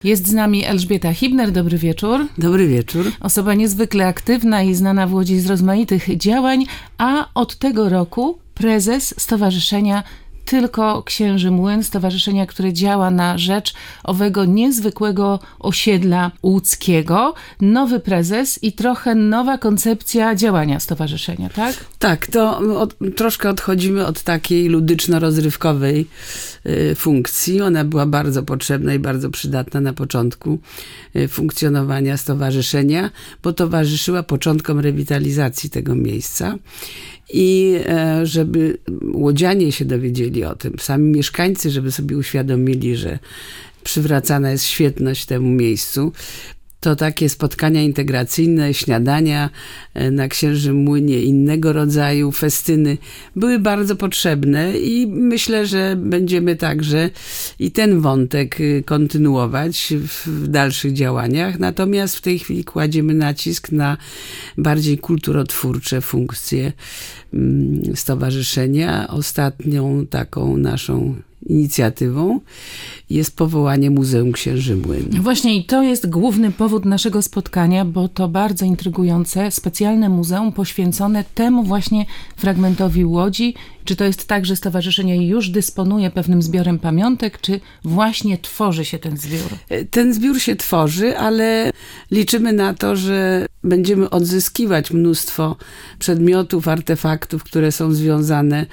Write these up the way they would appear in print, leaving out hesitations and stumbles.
Jest z nami Elżbieta Hibner. Dobry wieczór. Dobry wieczór. Osoba niezwykle aktywna i znana w Łodzi z rozmaitych działań, a od tego roku prezes Stowarzyszenia Tylko Księży Młyn, stowarzyszenia, które działa na rzecz owego niezwykłego osiedla łódzkiego. Nowy prezes i trochę nowa koncepcja działania stowarzyszenia, tak? Tak, to troszkę odchodzimy od takiej ludyczno-rozrywkowej funkcji. Ona była bardzo potrzebna i bardzo przydatna na początku funkcjonowania stowarzyszenia, bo towarzyszyła początkom rewitalizacji tego miejsca. I żeby łodzianie się dowiedzieli o tym, sami mieszkańcy, żeby sobie uświadomili, że przywracana jest świetność temu miejscu, to takie spotkania integracyjne, śniadania na Księżym Młynie, innego rodzaju festyny były bardzo potrzebne i myślę, że będziemy także i ten wątek kontynuować w dalszych działaniach. Natomiast w tej chwili kładziemy nacisk na bardziej kulturotwórcze funkcje stowarzyszenia. Ostatnią taką naszą inicjatywą jest powołanie Muzeum Księży Młyn. Właśnie i to jest główny powód naszego spotkania, bo to bardzo intrygujące, specjalne muzeum poświęcone temu właśnie fragmentowi Łodzi. Czy to jest tak, że stowarzyszenie już dysponuje pewnym zbiorem pamiątek, czy właśnie tworzy się ten zbiór? Ten zbiór się tworzy, ale liczymy na to, że będziemy odzyskiwać mnóstwo przedmiotów, artefaktów, które są związane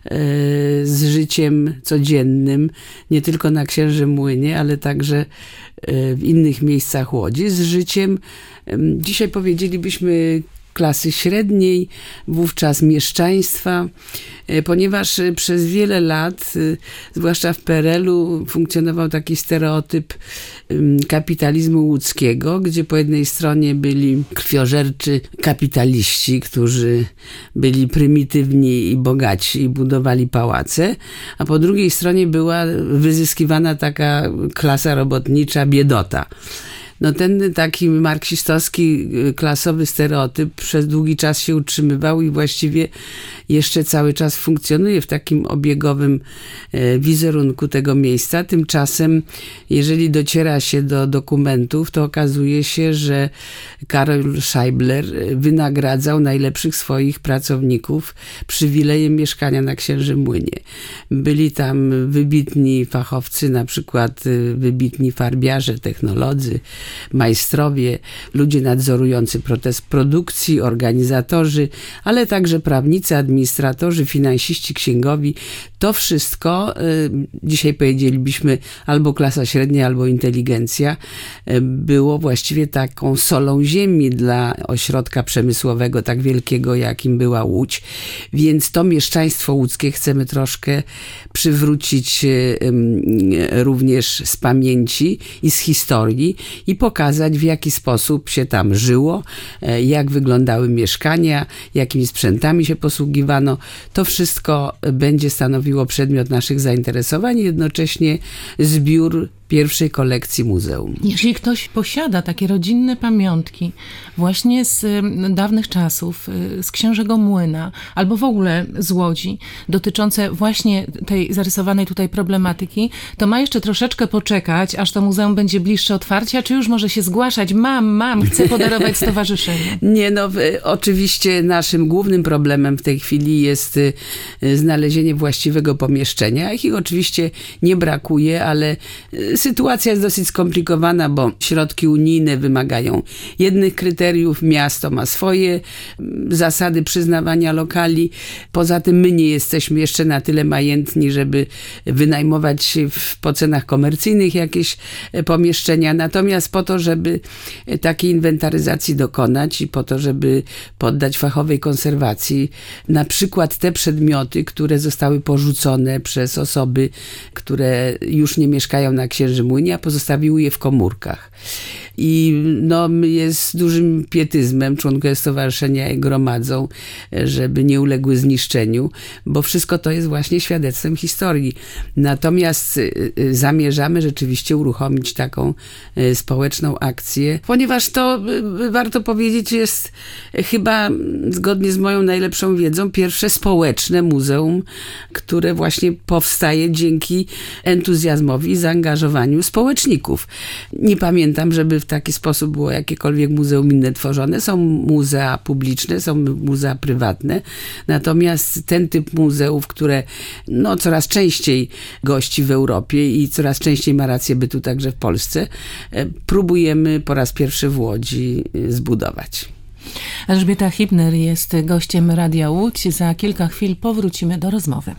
z życiem codziennym, nie tylko na Księżym Młynie, ale także w innych miejscach Łodzi, z życiem, dzisiaj powiedzielibyśmy, klasy średniej, wówczas mieszczaństwa, ponieważ przez wiele lat, zwłaszcza w PRL-u, funkcjonował taki stereotyp kapitalizmu łódzkiego, gdzie po jednej stronie byli krwiożerczy kapitaliści, którzy byli prymitywni i bogaci i budowali pałace, a po drugiej stronie była wyzyskiwana taka klasa robotnicza, biedota. No ten taki marksistowski, klasowy stereotyp przez długi czas się utrzymywał i właściwie jeszcze cały czas funkcjonuje w takim obiegowym wizerunku tego miejsca. Tymczasem, jeżeli dociera się do dokumentów, to okazuje się, że Karol Scheibler wynagradzał najlepszych swoich pracowników przywilejem mieszkania na Księżym Młynie. Byli tam wybitni fachowcy, na przykład wybitni farbiarze, technolodzy, majstrowie, ludzie nadzorujący proces produkcji, organizatorzy, ale także prawnicy, administratorzy, finansiści, księgowi. To wszystko, dzisiaj powiedzielibyśmy albo klasa średnia, albo inteligencja, było właściwie taką solą ziemi dla ośrodka przemysłowego tak wielkiego, jakim była Łódź. Więc to mieszczaństwo łódzkie chcemy troszkę przywrócić również z pamięci i z historii i pokazać, w jaki sposób się tam żyło, jak wyglądały mieszkania, jakimi sprzętami się posługiwano. To wszystko będzie stanowiło przedmiot naszych zainteresowań i jednocześnie zbiór pierwszej kolekcji muzeum. Jeśli ktoś posiada takie rodzinne pamiątki właśnie z dawnych czasów, z Księżego Młyna, albo w ogóle z Łodzi, dotyczące właśnie tej zarysowanej tutaj problematyki, to ma jeszcze troszeczkę poczekać, aż to muzeum będzie bliższe otwarcia, czy już może się zgłaszać? Mam, chcę podarować stowarzyszeniu. Nie, no oczywiście naszym głównym problemem w tej chwili jest znalezienie właściwego pomieszczenia. Ich oczywiście nie brakuje, ale sytuacja jest dosyć skomplikowana, bo środki unijne wymagają jednych kryteriów, miasto ma swoje zasady przyznawania lokali. Poza tym my nie jesteśmy jeszcze na tyle majętni, żeby wynajmować po cenach komercyjnych jakieś pomieszczenia. Natomiast po to, żeby takiej inwentaryzacji dokonać i po to, żeby poddać fachowej konserwacji na przykład te przedmioty, które zostały porzucone przez osoby, które już nie mieszkają na Księżym Młynie, a pozostawiły je w komórkach. i jest z dużym pietyzmem członkowie stowarzyszenia je gromadzą, żeby nie uległy zniszczeniu, bo wszystko to jest właśnie świadectwem historii. Natomiast zamierzamy rzeczywiście uruchomić taką społeczną akcję, ponieważ to, warto powiedzieć, jest chyba zgodnie z moją najlepszą wiedzą pierwsze społeczne muzeum, które właśnie powstaje dzięki entuzjazmowi i zaangażowaniu społeczników. Nie pamiętam, żeby w taki sposób było jakiekolwiek muzeum inne tworzone. Są muzea publiczne, są muzea prywatne, natomiast ten typ muzeów, które coraz częściej gości w Europie i coraz częściej ma rację bytu także w Polsce, próbujemy po raz pierwszy w Łodzi zbudować. Elżbieta Hibner jest gościem Radia Łódź. Za kilka chwil powrócimy do rozmowy.